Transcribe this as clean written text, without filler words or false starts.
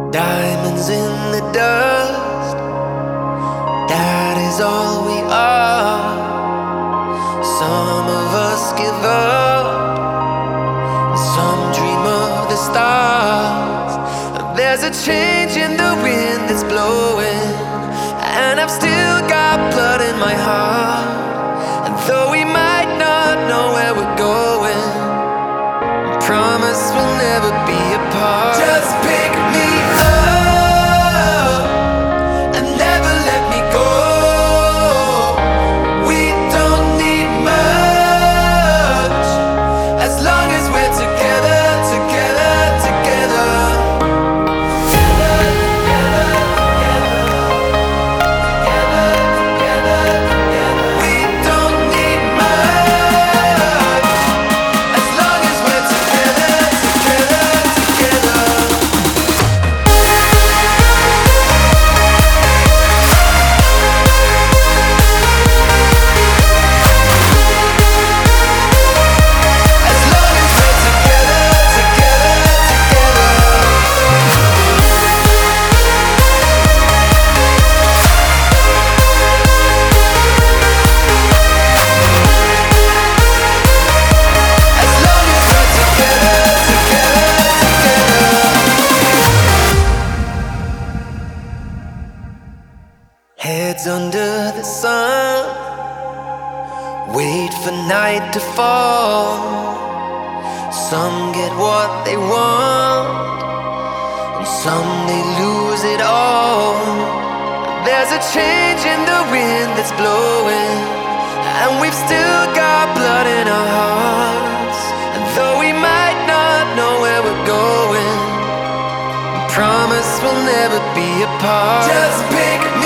Diamonds in the dust, that is all we are. Some of us give up, some dream of the stars. There's a change in the wind that's blowing, and I've still got blood in my heart. And though we might not know where we're going, I promise we'll never be apart. Just pick me up and never let me go. We don't need much as long as we're together, together, together. Together, together, together, together, together. We don't need much as long as we're together, together, together. As long as we're together, together, together. As long as we're together, together, together. Heads under the sun, wait for night to fall. Some get what they want, and some they lose it all. There's a change in the wind that's blowing, and we've still got blood in our hearts. And though we might not know where we're going, I promise we'll never be apart. Just pick